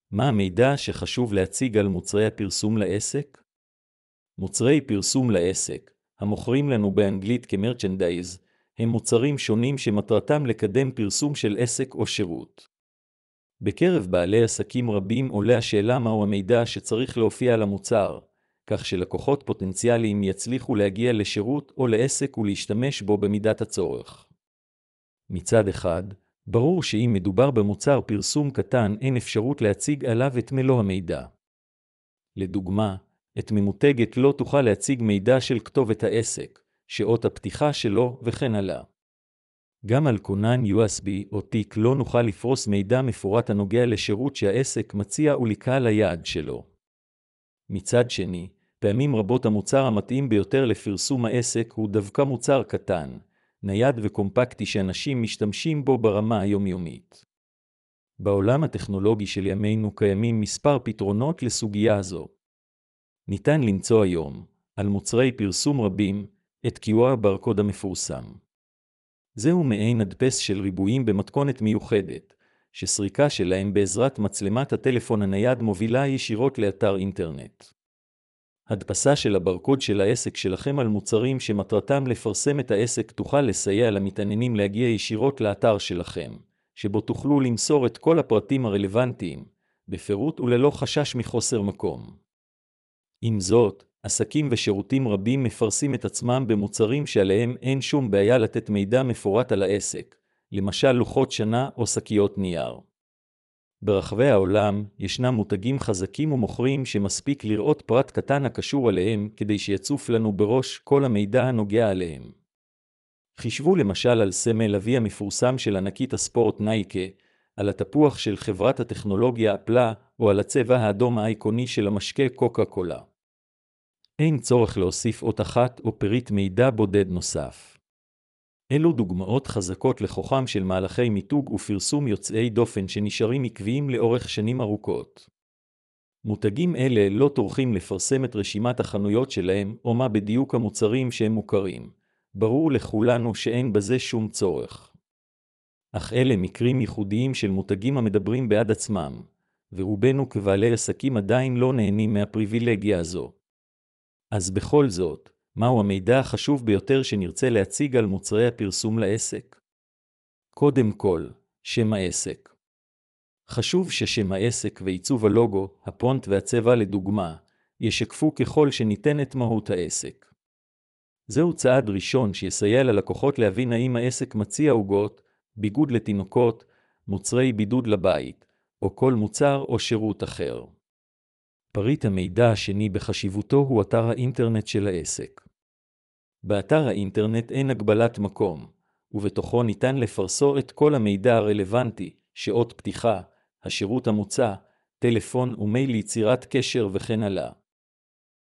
מה המידע שחשוב להציג על מוצרי הפרסום לעסק? מוצרי פרסום לעסק, המוכרים לנו באנגלית כמרצ'נדייז, הם מוצרים שונים שמטרתם לקדם פרסום של עסק או שירות. בקרב בעלי עסקים רבים עולה השאלה מהו המידע שצריך להופיע על המוצר, כך שלקוחות פוטנציאליים יצליחו להגיע לשירות או לעסק ולהשתמש בו במידת הצורך. מצד אחד, ברור שאם מדובר במוצר פרסום קטן אין אפשרות להציג עליו את מלוא המידע. לדוגמה, את ממותגת לא תוכל להציג מידע של כתובת העסק, שעות הפתיחה שלו וכן הלאה. גם על כונן USB או תיק לא נוכל לפרוס מידע מפורט הנוגע לשירות שהעסק מציע ולקהל היעד שלו. מצד שני, פעמים רבות המוצר המתאים ביותר לפרסום העסק הוא דווקא מוצר קטן, נייד וקומפקטי שאנשים משתמשים בו ברמה היומיומית. בעולם הטכנולוגי של ימינו קיימים מספר פתרונות לסוגיה הזו. ניתן למצוא היום, על מוצרי פרסום רבים, את QR ברקוד המפורסם. זהו מעין הדפס של ריבועים במתכונת מיוחדת, שסריקה שלהם בעזרת מצלמת הטלפון הנייד מובילה ישירות לאתר אינטרנט. הדפסה של הברקוד של העסק שלכם על מוצרים שמטרתם לפרסם את העסק תוכל לסייע למתעניינים להגיע ישירות לאתר שלכם, שבו תוכלו למסור את כל הפרטים הרלוונטיים, בפירוט וללא חשש מחוסר מקום. עם זאת, עסקים ושירותים רבים מפרסים את עצמם במוצרים שעליהם אין שום בעיה לתת מידע מפורט על העסק, למשל לוחות שנה או שקיות נייר. ברחבי העולם ישנם מותגים חזקים ומוכרים שמספיק לראות פרט קטן הקשור עליהם כדי שיצוף לנו בראש כל המידע הנוגע עליהם. חישבו למשל על סמל אבי המפורסם של ענקית הספורט נייקה, על התפוח של חברת הטכנולוגיה אפלה או על הצבע האדום האיקוני של המשקה קוקה קולה. אין צורך להוסיף אות אחת או פריט מידע בודד נוסף. אלו דוגמאות חזקות לכוחם של מהלכי מיתוג ופרסום יוצאי דופן שנשארים עקביים לאורך שנים ארוכות. מותגים אלה לא טורחים לפרסם את רשימת החנויות שלהם או מה בדיוק המוצרים שהם מוכרים. ברור לכולנו שאין בזה שום צורך. אך אלה מקרים ייחודיים של מותגים המדברים בעד עצמם, ורובנו כבעלי עסקים עדיין לא נהנים מהפריבילגיה הזו. אז בכל זאת, מהו המידע החשוב ביותר שנרצה להציג על מוצרי הפרסום לעסק? קודם כל, שם העסק. חשוב ששם העסק ועיצוב הלוגו, הפונט והצבע לדוגמה, ישקפו ככל שניתן את מהות העסק. זהו צעד ראשון שיסייע ללקוחות להבין האם העסק מציע עוגות, ביגוד לתינוקות, מוצרי בידוד לבית, או כל מוצר או שירות אחר. פריט המידע השני בחשיבותו הוא אתר האינטרנט של העסק. באתר האינטרנט אין הגבלת מקום, ובתוכו ניתן לפרסו את כל המידע הרלוונטי, שעות פתיחה, השירות המוצע, טלפון ומייל ליצירת קשר וכן הלאה.